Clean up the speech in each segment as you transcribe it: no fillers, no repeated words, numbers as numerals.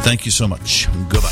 Thank you so much. Goodbye.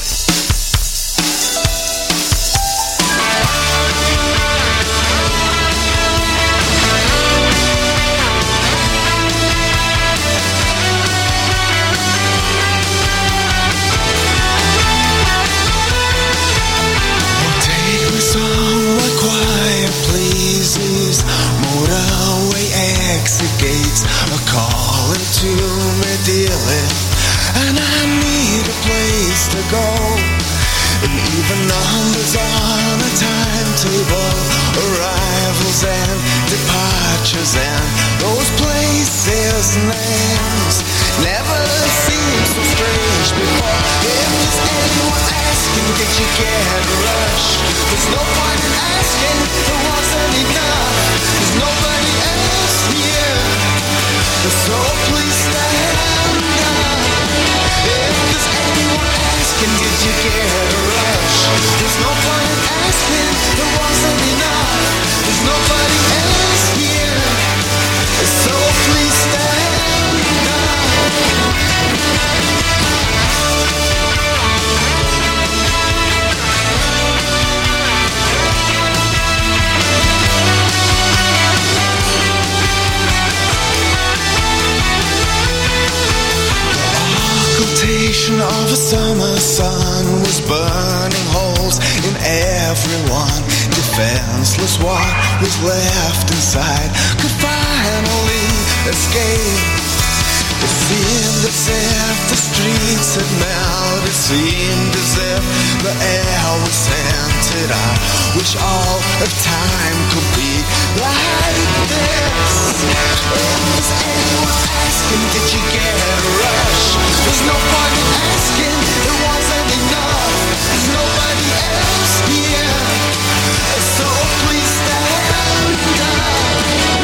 Gates are calling to me dearly, and I need a place to go. And even numbers on a timetable, arrivals and departures, and those places' names never seemed so strange before. If there's anyone asking, did you get a rush? There's no point in asking, there wasn't enough. There's nobody else here, so please stand up. If there's anyone asking, did you get a rush? There's no point in asking, there wasn't enough. There's nobody else here, so please stand up. Of a summer sun was burning holes in everyone. Defenseless, what was left inside could finally escape. It seemed as if the streets had melted. It seemed as if the air was scented. I wish all of time could be like this. If there's anyone asking, did you get a rush? There's no point in asking, there wasn't enough. There's nobody else here, so please stand up.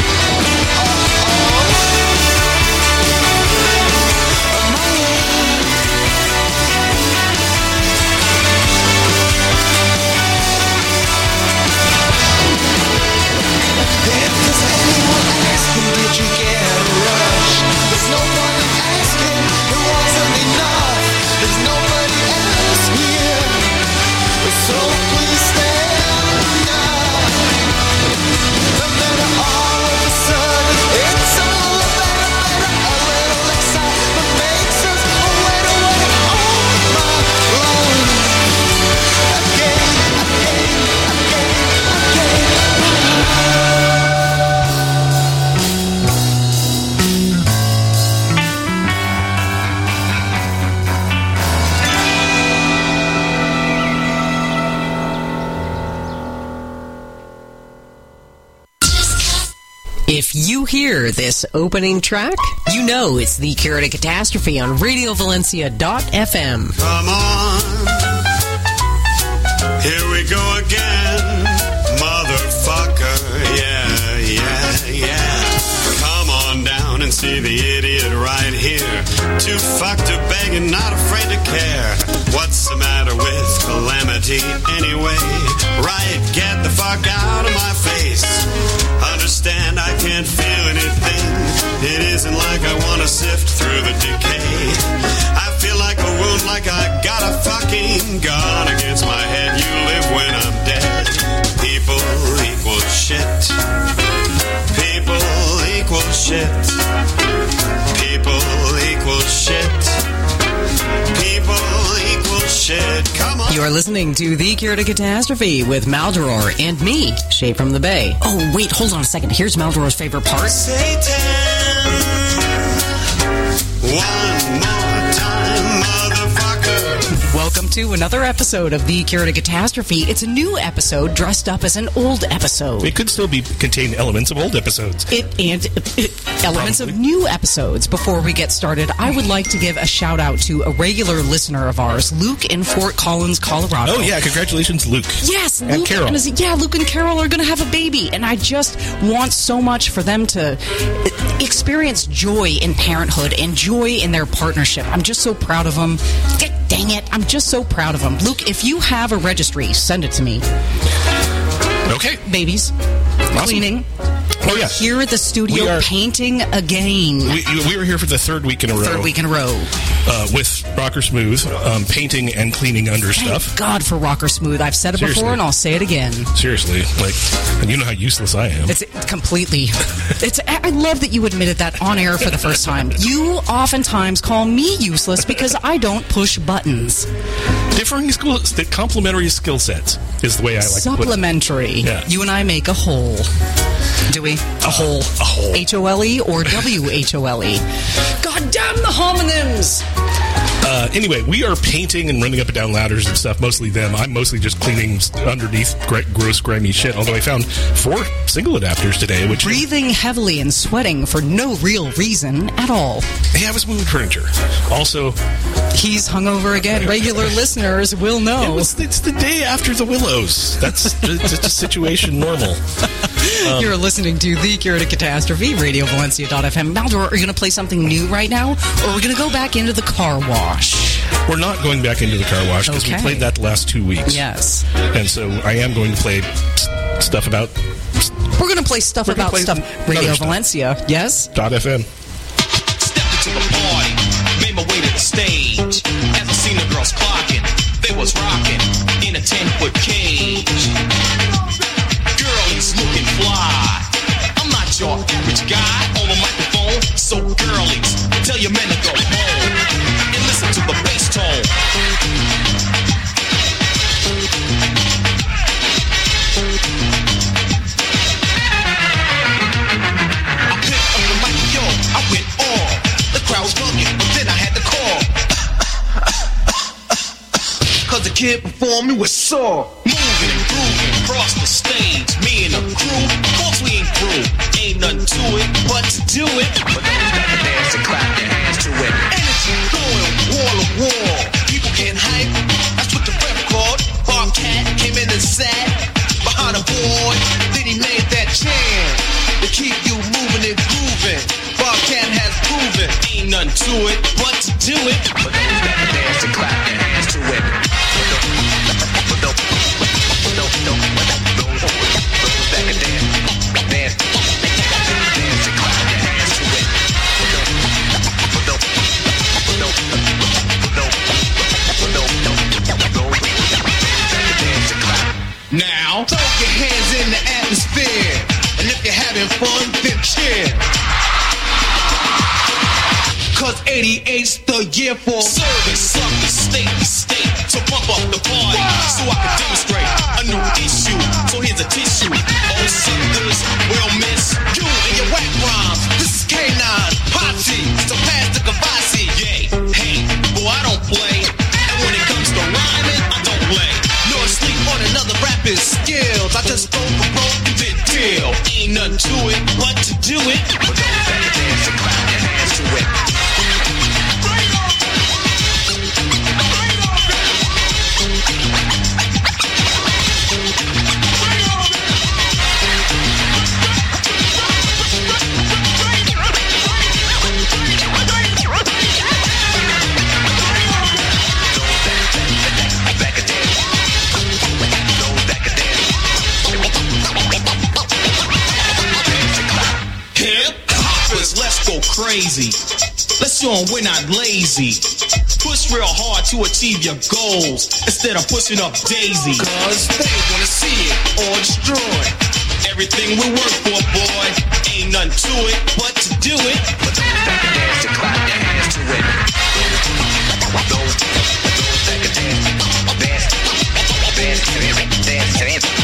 If there's anyone asking, did you get a rush? There's no point in asking, there wasn't enough. There's nobody else here, so please stand up. And then all of a sudden, it's all better. A little excitement makes us wait away all my life. Again. If you hear this opening track, you know it's the Cure to Catastrophe on RadioValencia.fm. Come on, here we go again, motherfucker, yeah. Come on down and see the idiot right here. Too fucked to beg and not afraid to care. What's the matter with calamity anyway? Right, get the fuck out of my face. Understand I can't feel anything. It isn't like I want to sift through the decay. I feel like a wound, like I got a fucking gun against my head. You live when I'm dead. People equal shit. People equal shit. People equal shit. People equal shit. Come on. You are listening to The Cure to Catastrophe with Maldoror and me, Shay from the Bay. Oh, wait, hold on a second. Here's Maldoror's favorite part. Satan, one more time, motherfucker. Welcome to another episode of The Cure to Catastrophe. It's a new episode dressed up as an old episode. It could still contain elements of old episodes. Elements of new episodes. Before we get started, I would like to give a shout out to a regular listener of ours, Luke in Fort Collins, Colorado. Oh, yeah. Congratulations, Luke. Yes. And Luke Carol. Luke and Carol are going to have a baby. And I just want so much for them to experience joy in parenthood and joy in their partnership. I'm just so proud of them. Dang it. I'm just so proud of them. Luke, if you have a registry, send it to me. Okay. Babies. Awesome. Cleaning. Oh, yeah. Here at the studio painting again. We were here for the third week in a row. With Rocker Smooth, painting and cleaning under stuff. Thank God for Rocker Smooth. I've said it before and I'll say it again. Seriously. And you know how useless I am. It's completely. I love that you admitted that on air for the first time. You oftentimes call me useless because I don't push buttons. Differing complementary skill sets is the way I like to put it. Supplementary. Yeah. You and I make a whole. Do we? A whole. H-O-L-E or W-H-O-L-E? God damn the homonyms! Anyway, we are painting and running up and down ladders and stuff, mostly them. I'm mostly just cleaning underneath gross, grimy shit, although I found 4 single adapters today, which... Breathing heavily and sweating for no real reason at all. Hey, I was moving furniture. Also... He's hungover again. Regular listeners will know. It's the day after the Willows. That's just a situation normal. You're listening to The Cure to Catastrophe, RadioValencia.fm. Maldor, are you going to play something new right now? Or are we going to go back into the car wash? We're not going back into the car wash because we played that the last 2 weeks. Yes. And so I am going to play stuff about... We're going to play stuff about stuff. Radio Valencia, yes? .fm. Stepped into the party, made my way to the stage. As I seen the girls clocking, they was rocking in a 10-foot cage. Girlies looking fly. I'm not your average guy on the microphone, so girlies, tell your men to go home and listen to the bass tone. I picked up the mic, yo, I went on. The crowd was bugging, but then I had to call. Cause the kid performing was sore. Moving and grooving across the stage. Me and the crew, of course we ain't through. Ain't nothing to it but to do it. But those that can dance and clap their hands to it. Energy going wall to wall. People getting hype, that's what the rep called. Bobcat came in and sat behind a board. Then he made that chant to keep you moving and grooving. Bobcat has proven ain't nothing to it but to do it. But those that can dance and clap their hands to it. Now, throw your hands in the atmosphere, and if you're having fun, then cheer. Cause 88's the year for service of the state to state. So pump up the party, so I can demonstrate a new issue. So here's a tissue. All suckers will miss you and your whack rhymes. This is K9, Potsy, so pass the Kavasi. Yay, hey, boy, I don't play. And when it comes to rhyming, I don't lay. Nor sleep on another rapper's skills. I just throw the rope and then deal. Ain't nothing to it but to do it. But those that can dance and clap their hands to it. Let's go crazy. Let's show them we're not lazy. Push real hard to achieve your goals instead of pushing up Daisy. Cause they wanna see it or destroy everything we work for, boy. Ain't nothing to it but to do it. But those that can dance and clap their hands to it. Those that can dance, dance to it, dance to it,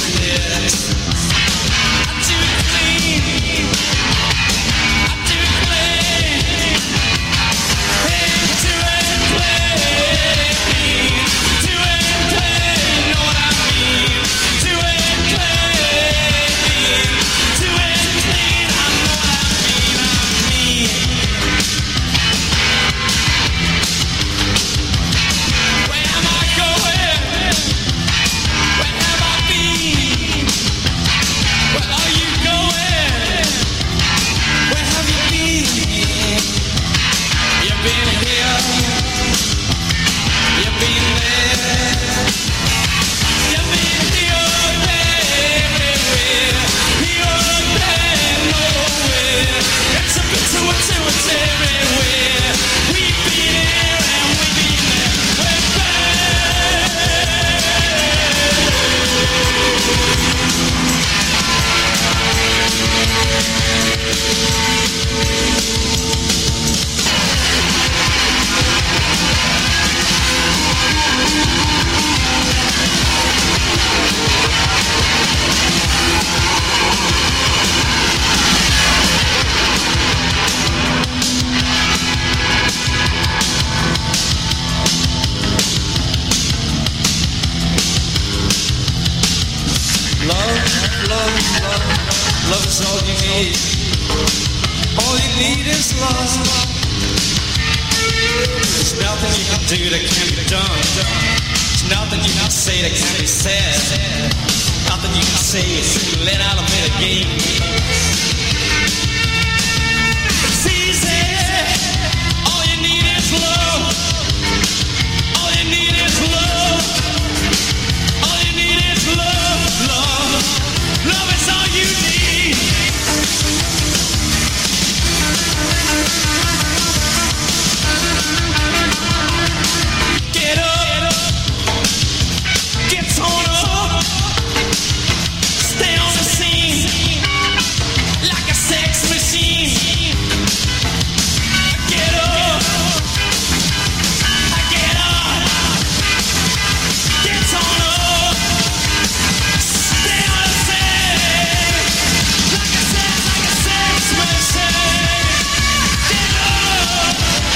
Love is all you need. All you need is love. There's nothing you can do that can't be done. There's nothing you can say that can't be said. Nothing you can say is let out a bit of game. It's easy. All you need is love. All you need is love. All you need is love. Love. Love is all you need. Get up, get on up, stay on the scene like a sex machine. Get up, get on up, stay on the scene like a sex machine. Get up.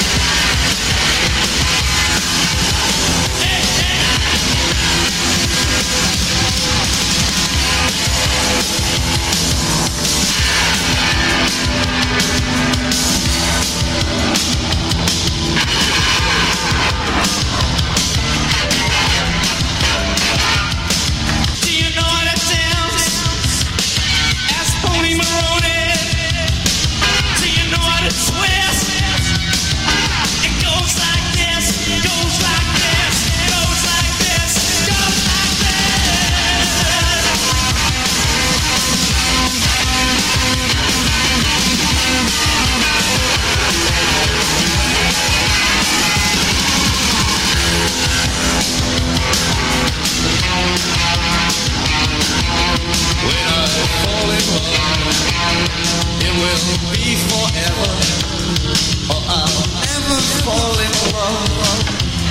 Do you know how to dance? Ask Pony Maroney. Do you know how to twist? It goes like this, goes like this, goes like this, goes like this. When I fall in love, it will be forever, or I'll never fall in love.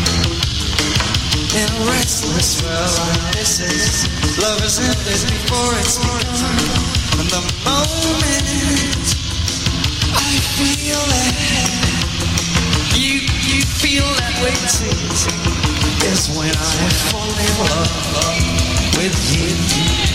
In a restless spell, this is love is ended before it's begun. And the moment I feel that you feel that way too, is when I fall in love with you.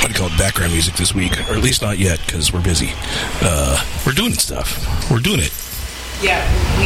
what do you call it, background music this week, or at least not yet, because we're busy. We're doing stuff. We're doing it. Yeah,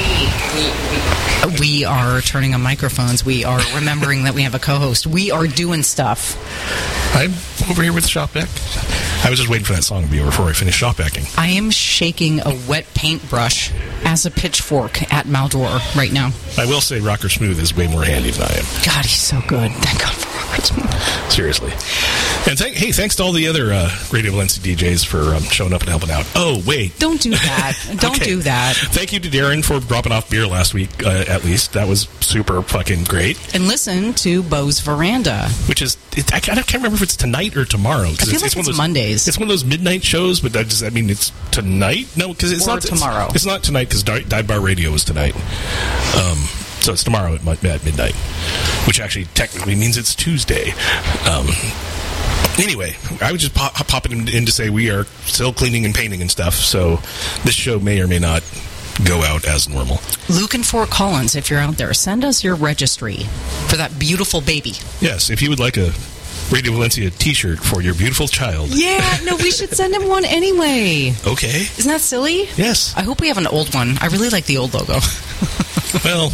we are turning on microphones. We are remembering that we have a co-host. We are doing stuff. I'm over here with Shop Vac. I was just waiting for that song to be over before I finish shop vacuuming. I am shaking a wet paintbrush as a pitchfork at Maldor right now. I will say Rocker Smooth is way more handy than I am. God, he's so good. Thank God for Rocker Smooth. Seriously. And thanks to all the other Radio Valencia DJs for showing up and helping out. Oh, wait. Don't do that. Don't do that. Thank you to Darren for dropping off beer last week, at least. That was super fucking great. And listen to Bo's Veranda. Which is, I can't remember if it's tonight or tomorrow. I feel like it's Mondays. It's one of those midnight shows, but it's tonight? No, because it's not tomorrow. It's not tonight because Dive Bar Radio is tonight. So it's tomorrow at midnight, which actually technically means it's Tuesday. Anyway, I was just popping in to say we are still cleaning and painting and stuff, so this show may or may not go out as normal. Luke in Fort Collins, if you're out there, send us your registry for that beautiful baby. Yes, if you would like a Radio Valencia t-shirt for your beautiful child. Yeah, no, we should send him one anyway. Okay. Isn't that silly? Yes. I hope we have an old one. I really like the old logo. Well...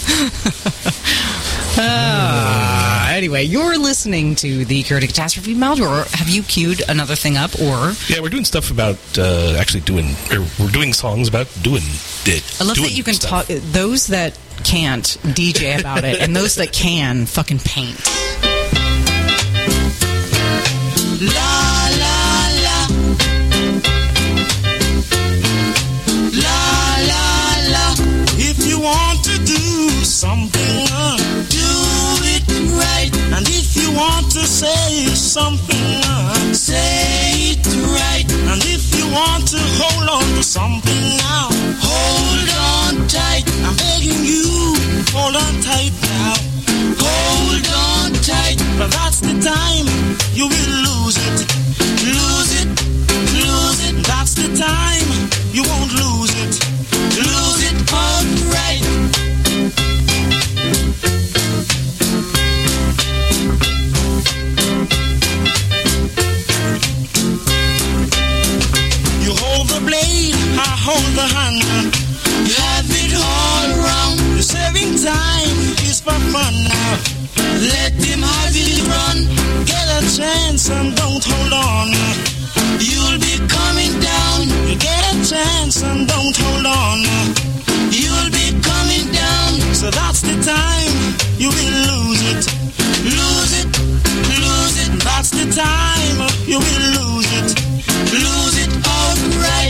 Anyway, you're listening to the Curated Catastrophe. Maldor, have you queued another thing up, or? Yeah, we're doing stuff about we're doing songs about doing it. I love that you can talk, those that can't DJ about it, and those that can fucking paint. La la la, la la la. If you want to do something, do it right. And if you want to say something, say it right. And if you want to hold on to something now, hold on tight. I'm begging you, hold on tight now. Hold on tight. But that's the time you will lose it. Lose it, lose it. That's the time you won't lose it. Lose it outright. You hold the blade, I hold the handle. You have it all wrong. The saving time is for fun now. Let him have it run. Get a chance and don't hold on. You'll be coming down. You get a chance and don't hold on. You'll be coming down. So that's the time you will lose it. Lose it, lose it. That's the time you will lose it. Lose it outright.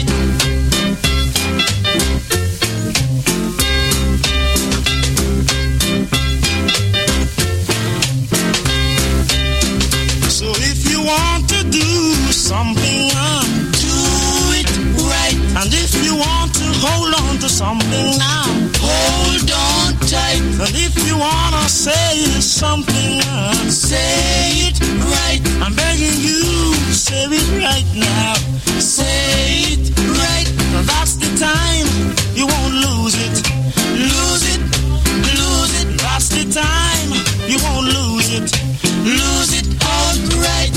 So if you want to do something, do it right. And if you want to hold on to something now, hold on tight. And if you want to say something, say it right. I'm begging you, say it right now. Say it right. Now that's the time you won't lose it. Lose it, lose it. That's the time you won't lose it. Lose it outright.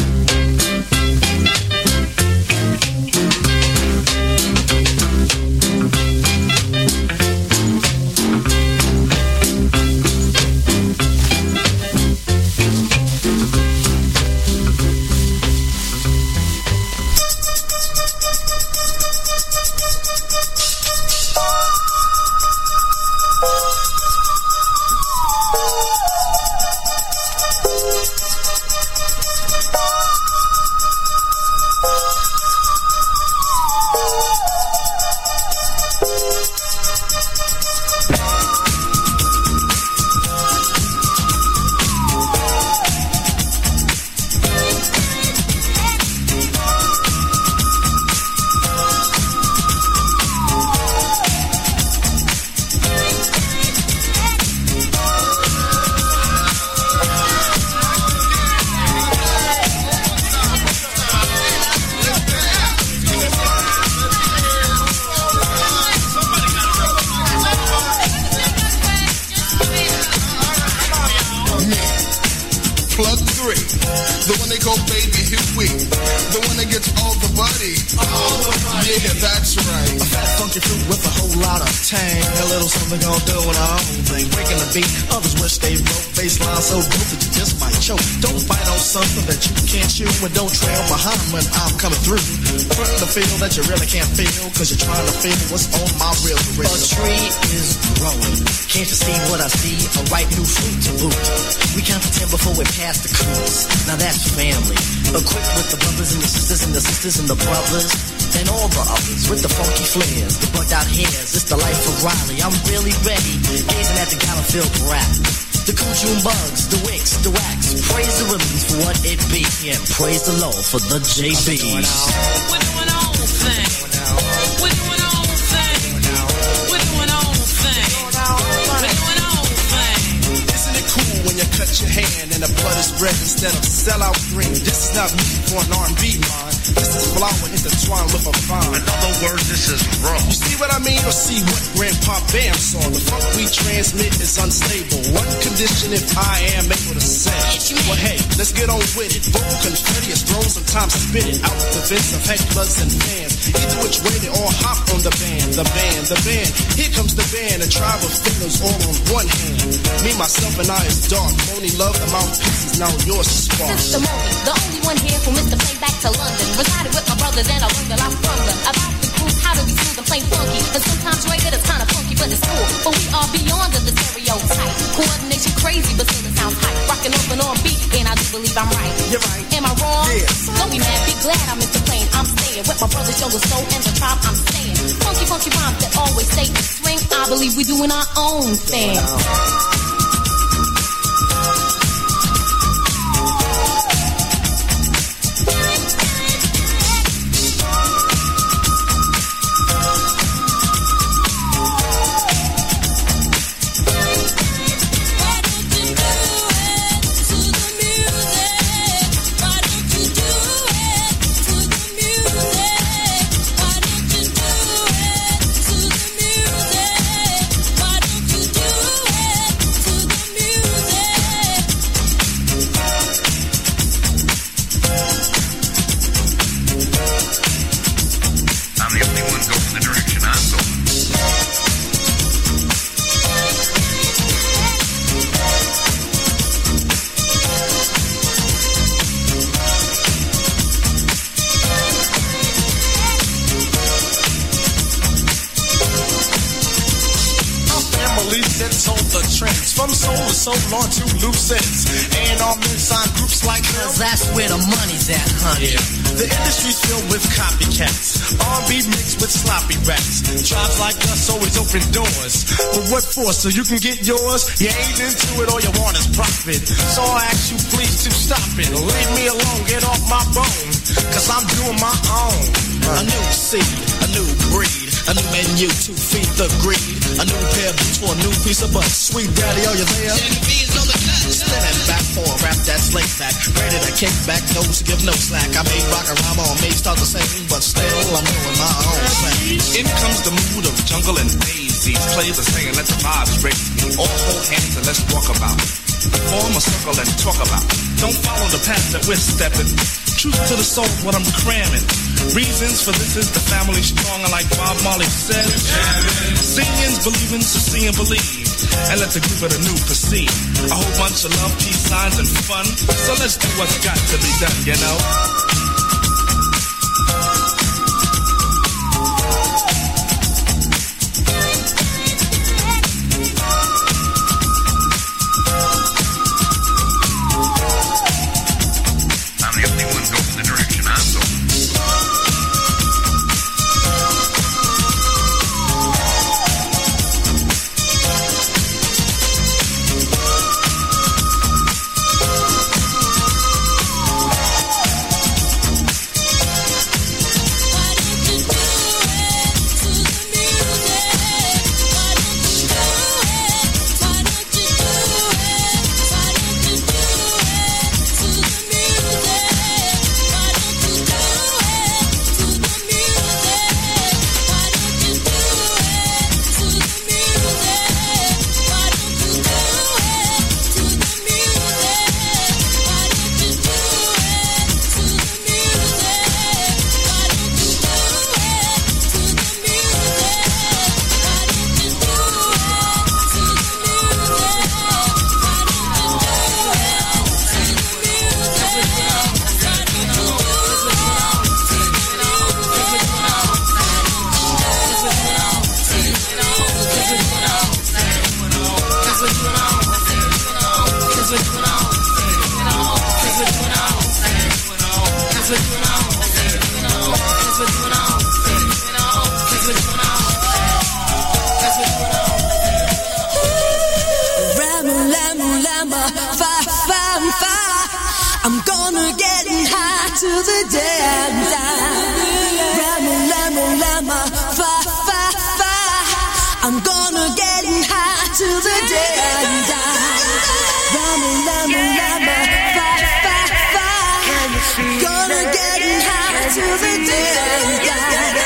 plug 3. The one they call Baby Huey. The one that gets all the buddy. Yeah, that's right. A fat funky fruit with a whole lot of tang. A little something gonna do in our own thing. Breaking the beat, others wish they broke. Baseline so good that you just might choke. Don't bite on something that you can't chew. And don't trail behind when I'm coming through. Front the feel that you really can't feel. Cause you're trying to feel what's on my real career. A tree is growing. Can't you see what I see? A ripe new fruit to boot. We count to 10 before we pass the cruise. Now that's family. Equipped with the brothers and the sisters and the sisters and the brothers. And all the others with the funky flares, the bugged out hairs. It's the life of Riley. I'm really ready. Gazing at the Gallowfield rap. The cool June bugs, the wicks, the wax. Praise the release for what it be. And praise the Lord for the JBs. We're doing our own thing. We're doing our own thing. We're doing our own thing. We're doing our own thing. Isn't it cool when you cut your hand and the blood is red instead of sellout green? This is not music for an R&B mind. This is flower intertwined with a vine. In other words, this is raw. You see what I mean? Or see what Grandpa Bam saw? The funk we transmit is unstable. One condition if I am able to say. Well, hey, let's get on with it. Vocal confetti is thrown, sometimes spit it out the vents of hecklers and fans. Either which way they all hop on the band. The band, the band. Here comes the band. A tribe of fingers all on one hand. Me, myself, and I is dark. Only love the mouthpiece is now yours to spark. Sister Moni, the only one here who missed the plane back to London. Resided with my brothers and I learned a lot from them. About the group, how to be smooth and plain funky. And sometimes rated it's kinda funky, but it's cool. But we are beyond the stereotype. Coordination crazy, but still it sounds hype. Rockin' up and on beat, and I do believe I'm right. You're right. Am I wrong? Yeah. Don't be mad, be glad I missed the plane. I'm staying with my brothers, Younger Soul, and the tribe. I'm staying. Funky, funky rhymes that always stay in swing. I believe we doing our own thing. So on to loose ends. And all men-signed groups like Cause that's where the money's at, honey. Yeah. The industry's filled with copycats. R&B mixed with sloppy raps. Tribes like us always open doors. But what for? So you can get yours? You ain't into it, all you want is profit. So I ask you please to stop it. Leave me alone, get off my bone. Cause I'm doing my own. A new seed, a new breed. A new menu to feed the greed. A new pair of boots for a new piece of butt. Sweet daddy, are you there? Spinning back for a rap that's laid back. Ready to kick back, those to give no slack. I may rock a rhyme or may start the same, but still I'm doing my own thing. In comes the mood of jungle and daisies. Play the singing, let the vibes raise me. All hold hands and let's walk about. Form a circle and talk about. Don't follow the path that we're stepping. Truth to the soul, what I'm cramming. Reasons for this is the family strong, and like Bob Marley said, seeing's believing, so see and believe, and let the group of the new proceed. A whole bunch of love, peace signs, and fun. So let's do what's got to be done, you know. I'm gonna get high to the day I die. Llama, fa, fa, fa. I'm gonna get high to the day I die. Llama, fa, fa, fa. Gonna get high to the day I die.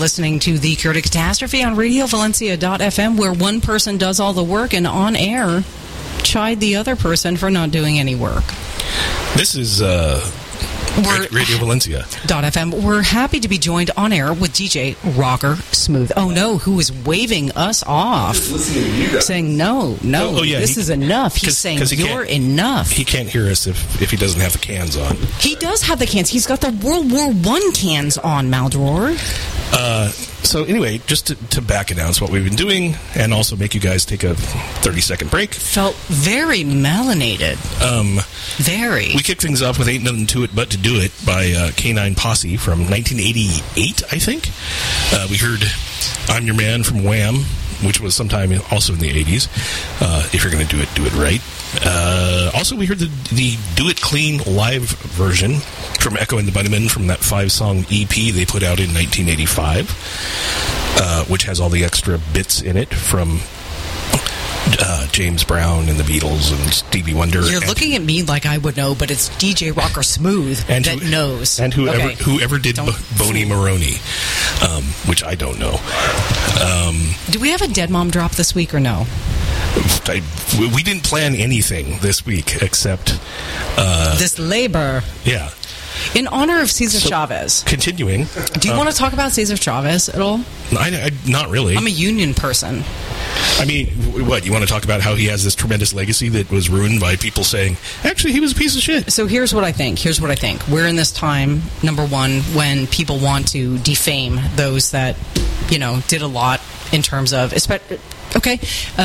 listening to The Cure to Catastrophe on RadioValencia.fm, where one person does all the work and on air chide the other person for not doing any work. This is Radio Valencia. .fm. We're happy to be joined on air with DJ Rocker Smooth. Oh no, who is waving us off, saying no, this is enough. He's saying you're enough. He can't hear us if he doesn't have the cans on. He does have the cans. He's got the World War I cans on, Maldoror. So anyway, just to back announce what we've been doing and also make you guys take a 30-second break. Felt very melanated. Very. We kicked things off with Ain't Nothing To It But To Do It by K9 Posse from 1988, I think. We heard I'm Your Man from Wham, which was sometime also in the 80s. If you're going to do it right. Also, we heard the Do It Clean live version from Echo and the Bunnymen from that 5-song EP they put out in 1985, which has all the extra bits in it from James Brown and the Beatles and Stevie Wonder. You're looking at me like I would know, but it's DJ Rocker Smooth that knows. And whoever did Boney Maroney, which I don't know. Do we have a Dead Mom drop this week or no? We didn't plan anything this week except this labor. Yeah. In honor of Cesar Chavez. Continuing. Do you want to talk about Cesar Chavez at all? Not really. I'm a union person. I mean, what? You want to talk about how he has this tremendous legacy that was ruined by people saying, actually, he was a piece of shit? So here's what I think. We're in this time, number one, when people want to defame those that, did a lot in terms of... Okay.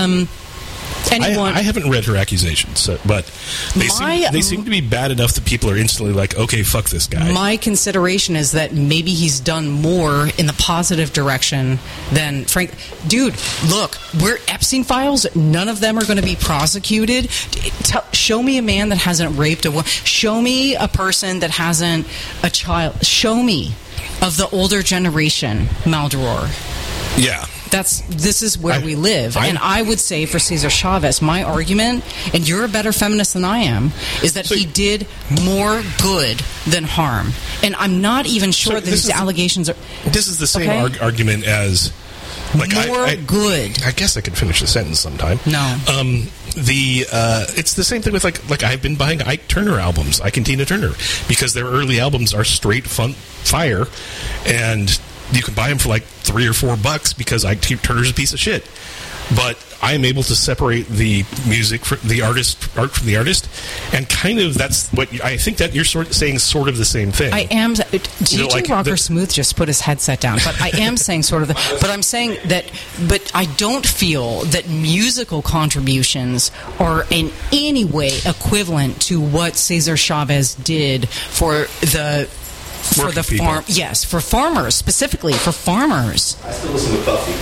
I haven't read her accusations, but they seem to be bad enough that people are instantly like, okay, fuck this guy. My consideration is that maybe he's done more in the positive direction than Frank. Dude, look, we're Epstein files. None of them are going to be prosecuted. Show me a man that hasn't raped a woman. Show me a person that hasn't a child. Show me of the older generation, Maldoror. Yeah. This is where we live. And I would say for Cesar Chavez, my argument, and you're a better feminist than I am, is that he did more good than harm. And I'm not even sure that these allegations are... This is the same argument as... good. I guess I could finish the sentence sometime. No. It's the same thing with like I've been buying Ike Turner albums, Ike and Tina Turner, because their early albums are straight fire, and you can buy them for like $3 or $4 because Ike Turner's a piece of shit. But I'm able to separate the music from the art from the artist, and kind of that's what I think that you're saying sort of the same thing. I am. DJ Rocker Smooth just put his headset down, but I am saying sort of. But I'm saying that. But I don't feel that musical contributions are in any way equivalent to what Cesar Chavez did for the. For the farm, yes, for farmers, specifically for farmers. I still listen to Puffy.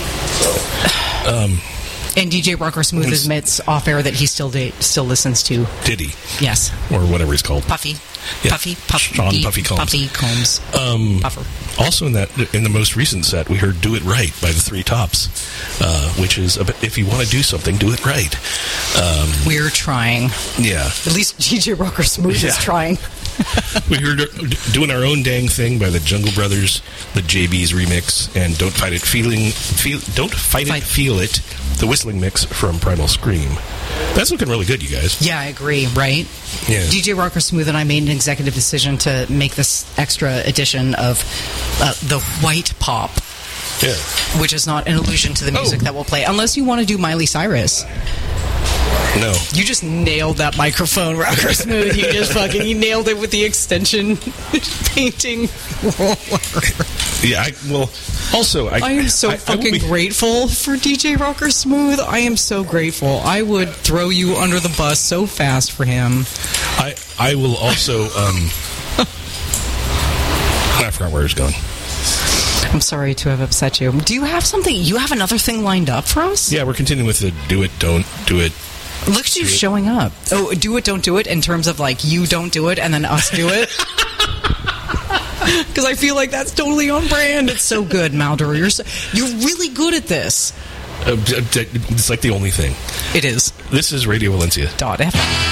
And DJ Rocker Smooth admits off air that he still listens to Diddy. Yes, or whatever he's called. Puffy. Yeah. Puffy Combs. Puffy Combs. Puffer. Also in the most recent set, we heard "Do It Right" by the Three Tops, which is if you want to do something, do it right. We're trying. Yeah. At least DJ Rocker Smooth is trying. We heard Doing Our Own Dang Thing by the Jungle Brothers, the JB's remix, and Don't Fight It, Feel It, the whistling mix from Primal Scream. That's looking really good, you guys. Yeah, I agree, right? Yeah. DJ Rocker Smooth and I made an executive decision to make this extra edition of the White Pop. Yeah. Which is not an allusion to the music that we'll play, unless you want to do Miley Cyrus. No. You just nailed that microphone, Rocker Smooth. You nailed it with the extension painting roller. Yeah, I am so fucking grateful for DJ Rocker Smooth. I am so grateful. I would throw you under the bus so fast for him. I will also, I forgot where I was going. I'm sorry to have upset you. Do you have something? You have another thing lined up for us? Yeah, we're continuing with the do it, don't do it. Look at you showing up. Oh, do it, don't do it, in terms of like you don't do it and then us do it. Because I feel like that's totally on brand. It's so good, Maldor. You're really good at this. It's like the only thing. It is. This is Radio Valencia. .fm.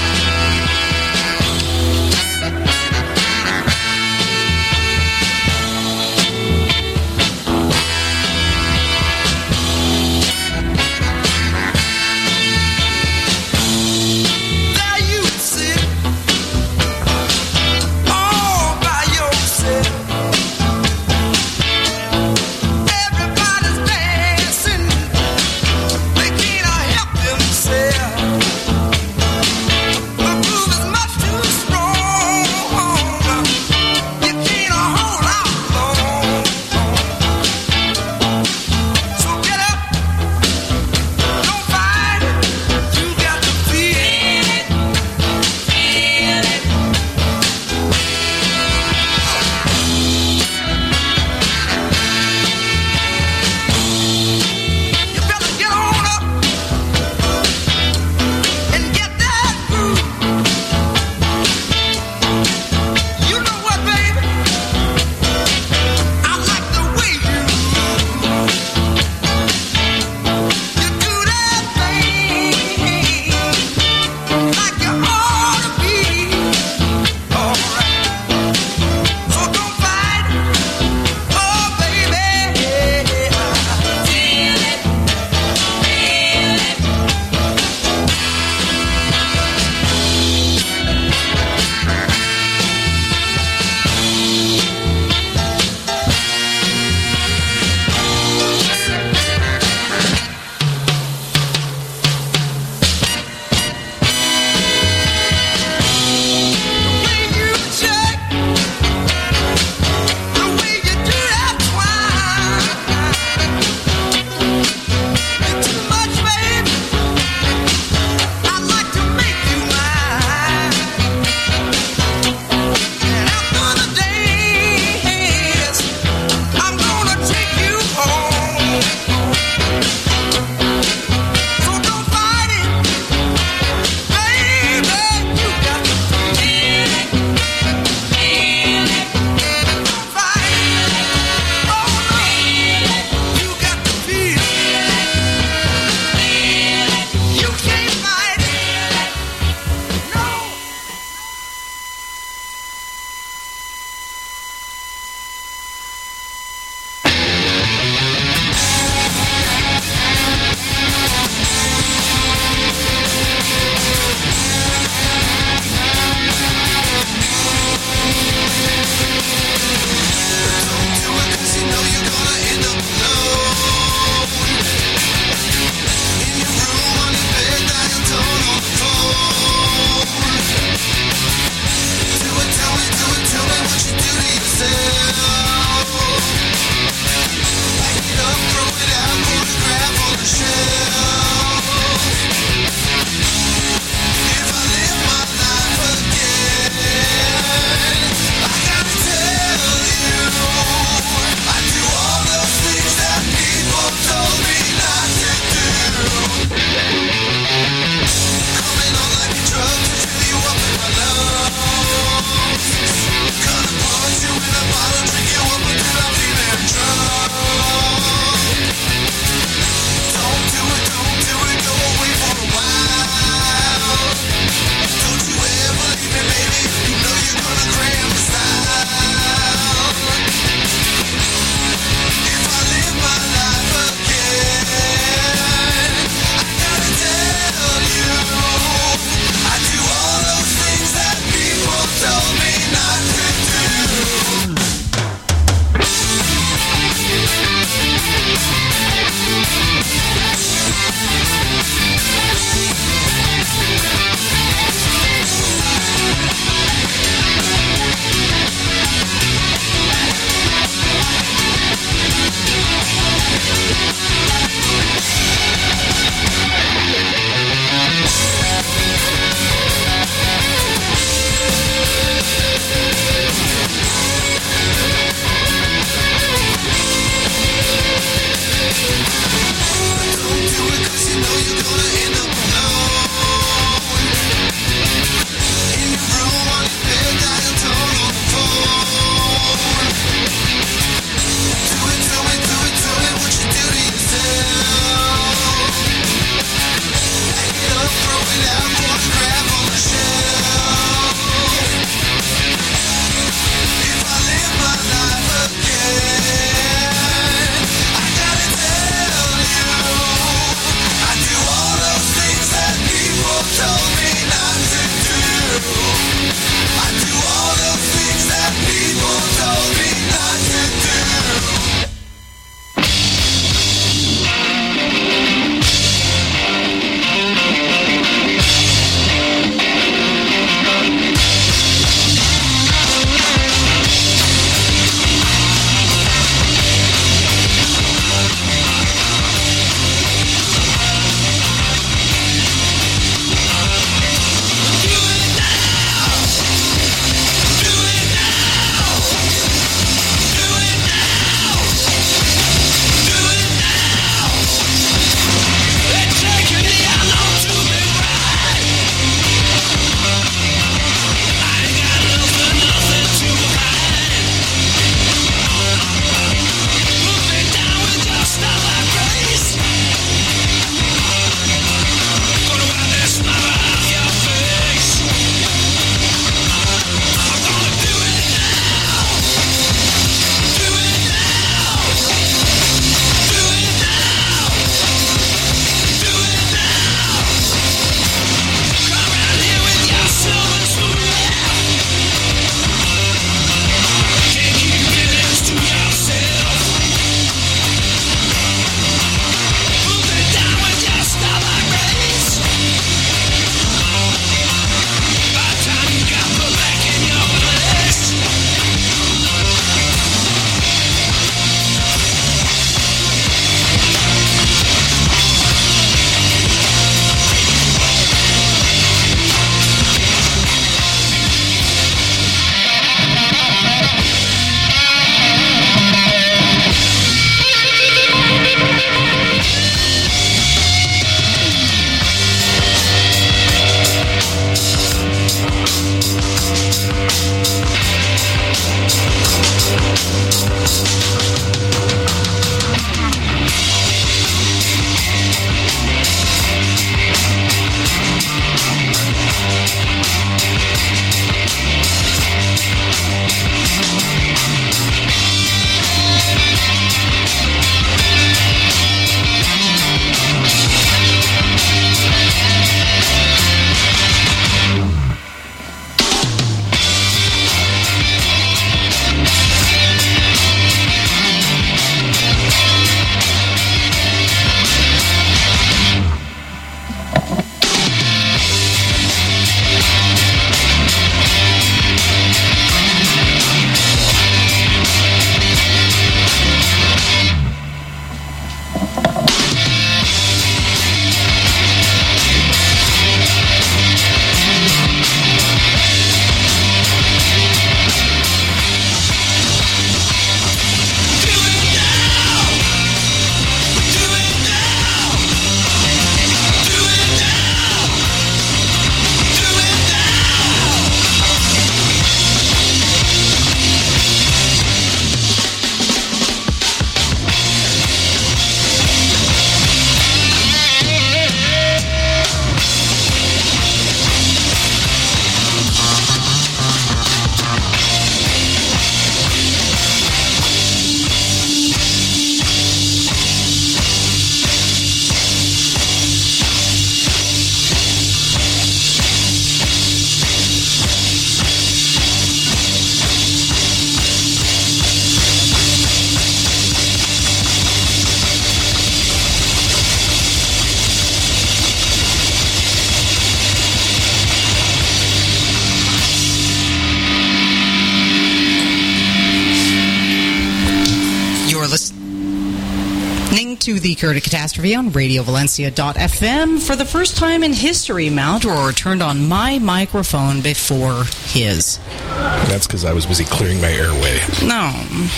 to the Cure to Catastrophe on RadioValencia.fm. For the first time in history, Maldor turned on my microphone before his. That's because I was busy clearing my airway. No.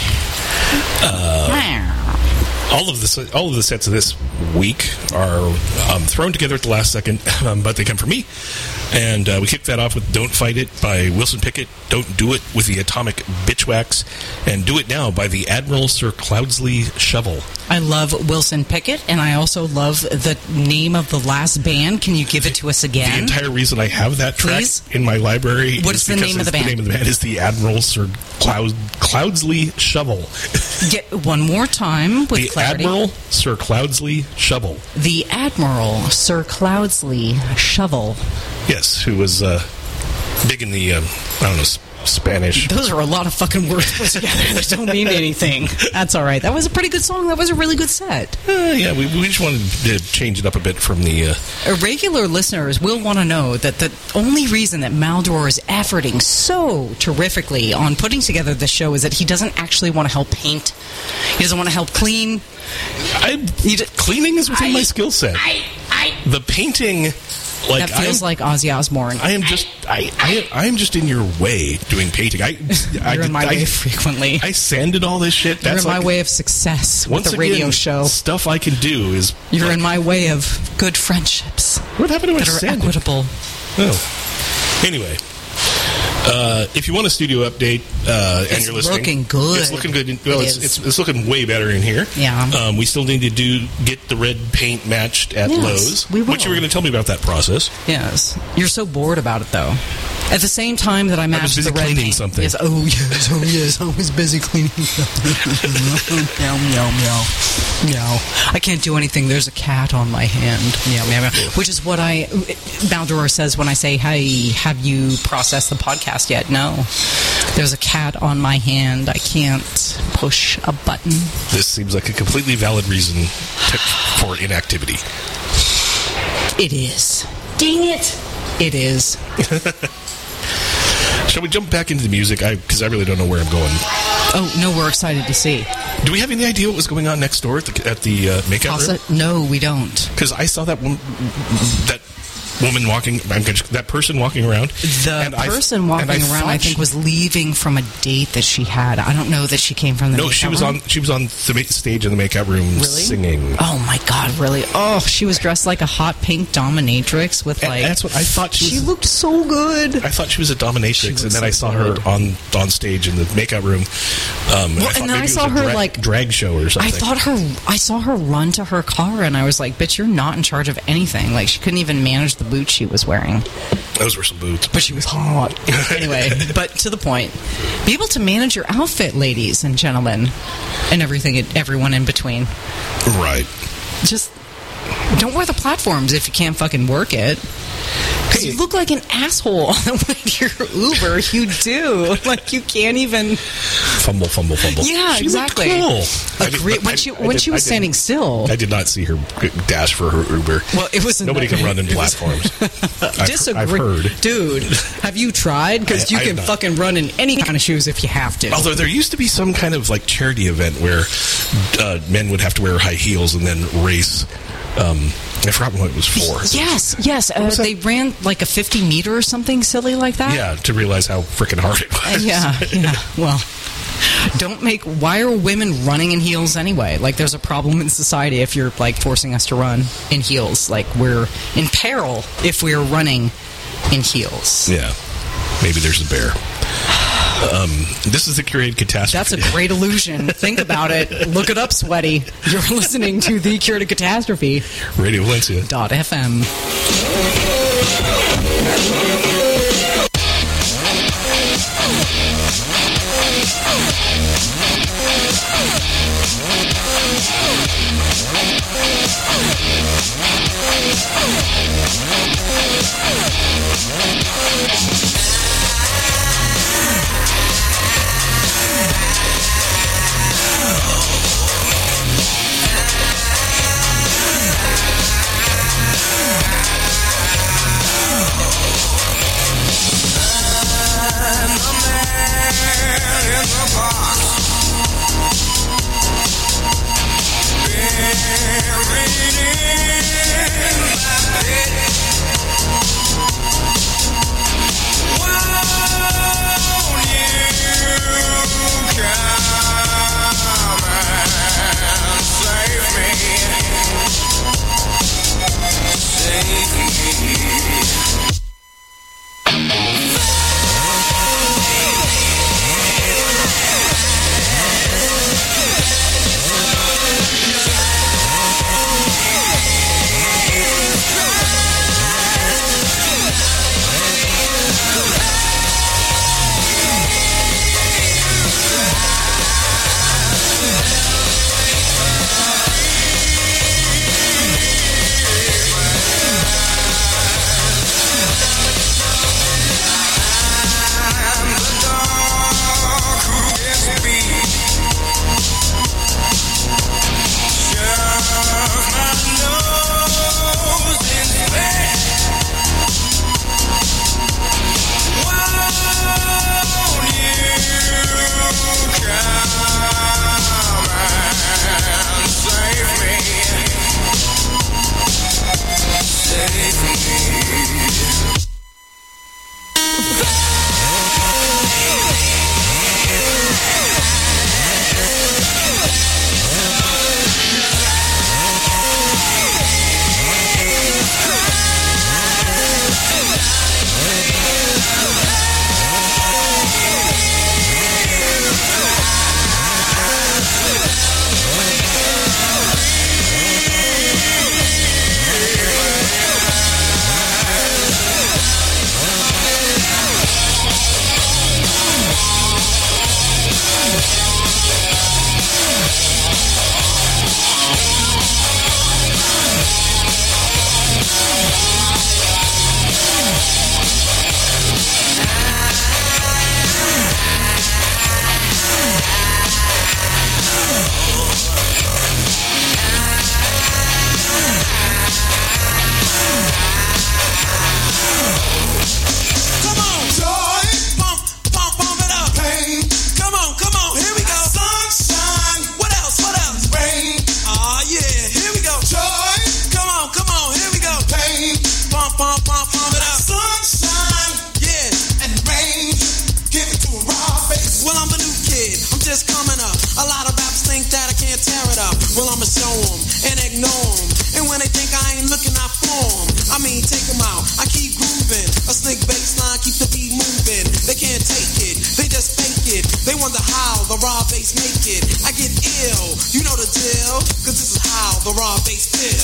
All of the sets of this week are thrown together at the last second, but they come from me. And we kick that off with Don't Fight It by Wilson Pickett, Don't Do It with the Atomic Bitchwax, and Do It Now by the Admiral Sir Cloudsley Shovel. I love Wilson Pickett, and I also love the name of the last band. Can you give it to us again? The entire reason I have that track Please? in my library What is the name of the band? The name of the band is the Admiral Sir Cloudsley Shovel. Get one more time with The clarity. Admiral Sir Cloudsley Shovel. The Admiral Sir Cloudsley Shovel. Yes, who was big in the, Spanish. Those are a lot of fucking words put together that don't mean anything. That's all right. That was a pretty good song. That was a really good set. Yeah, we just wanted to change it up a bit from the... Regular listeners will want to know that the only reason that Maldor is efforting so terrifically on putting together the show is that he doesn't actually want to help paint. He doesn't want to help clean. Cleaning is within my skill set. The painting... That feels like Ozzy Osbourne. I am just in your way doing painting. You're in my way frequently. I sanded all this shit. You're in my way of success with the radio show. Stuff I can do is... You're in my way of good friendships. What happened to my that are equitable. Oh. Anyway. If you want a studio update and you're listening, looking good. It's looking good. Well, it's looking way better in here. Yeah. We still need to get the red paint matched at Lowe's. We will. Which you were going to tell me about that process. Yes. You're so bored about it, though. At the same time that I matched the red cleaning paint. something. Yes. Oh yes. I was busy cleaning something. Meow, meow, meow. Meow. I can't do anything. There's a cat on my hand. Meow, meow, meow. Which is what Maldor says when I say, hey, have you processed the podcast yet? No. There's a cat on my hand. I can't push a button. This seems like a completely valid reason for inactivity. It is. Dang it. It is. Shall we jump back into the music? Because I really don't know where I'm going. Oh, no, we're excited to see. Do we have any idea what was going on next door at the makeup room? No, we don't. Because I saw that woman walking, that person walking around. The person walking around, I think, was leaving from a date that she had. I don't know that she came from the makeup room. She was on the stage in the makeup room singing. Oh my God, really? Oh, she was dressed like a hot pink dominatrix with like... That's what I thought she looked so good. I thought she was a dominatrix, and then I saw her on stage in the makeup room. And then I saw her like drag show or something. I saw her run to her car, and I was like, bitch, you're not in charge of anything. Like, she couldn't even manage the boots she was wearing. Those were some boots. But she was hot. Anyway, but to the point. Be able to manage your outfit, ladies and gentlemen, and everyone in between. Right. Just don't wear the platforms if you can't fucking work it. Because you look like an asshole on the way to your Uber. You do. Like, you can't even... Fumble. Yeah, she exactly. Cool. When she was standing still. I did not see her dash for her Uber. Well, it was... Nobody can run in platforms. Disagree. I've heard. Dude, have you tried? Because you can fucking run in any kind of shoes if you have to. Although there used to be some kind of like charity event where men would have to wear high heels and then race... I forgot what it was for. Yes. They ran like a 50-meter or something silly like that. Yeah, to realize how freaking hard it was. Yeah. Well, why are women running in heels anyway? Like, there's a problem in society if you're like forcing us to run in heels. Like, we're in peril if we're running in heels. Yeah. Maybe there's a bear. This is the Curated Catastrophe. That's a great illusion. Think about it. Look it up, Sweaty. You're listening to the Curated Catastrophe. Radio Valencia. .fm. Yeah. bass make it. I get ill, you know the deal, cause this is how the raw bass feels.